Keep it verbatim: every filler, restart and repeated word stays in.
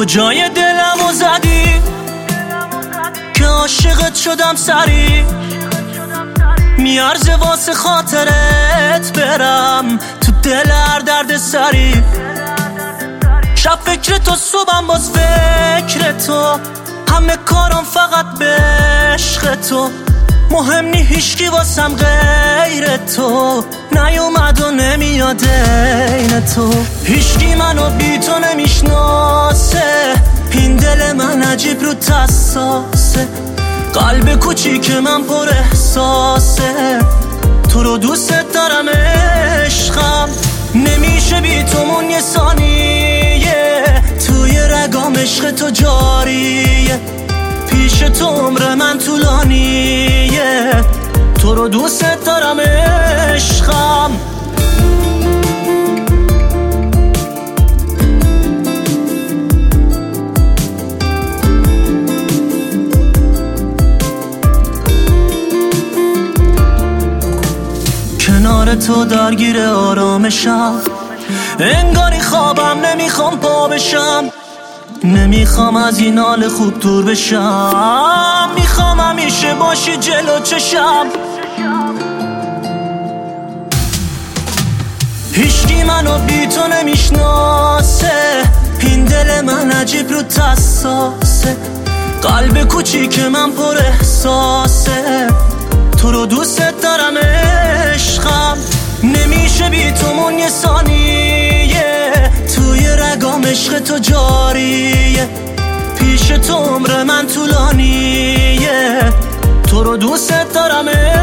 کجای دلمو زدی که عاشقت شدم سری، میارزه واسه خاطرت برم تو دل هر درد سری. شب فکر تو صبحم باز فکر تو، همه کارم فقط به عشق تو. مهم نی هیچکی واسم غیر تو، نیومد و نمیاد این تو. هیچکی منو بی تو نمیشناسه، این دل من عجیب رو تساسه. قلب کوچیک من پر احساسه، تو رو دوست دارم عشقم. نمیشه بی تو مون یه ثانیه، توی رگام عشق تو جاریه. پیش تو عمر من طولانیه، تو رو دوست دارم عشقم. کنار تو درگیر آرامشم، انگاری خوابم نمیخوام پا بشم. نمیخوام از این حال خوب دور بشم، میخوام همیشه باشی جلو چشم. هیچکی منو بی تو نمیشناسه، این دل من عجیب رو تساسه. قلب کوچیک من پر احساسه، تو رو دوست دارم عشقم. نمیشه بی تو مون یه ثانیه، توی رگام عشق تو جاریه. پیش تو عمر من طولانیه، تو رو دوست دارم.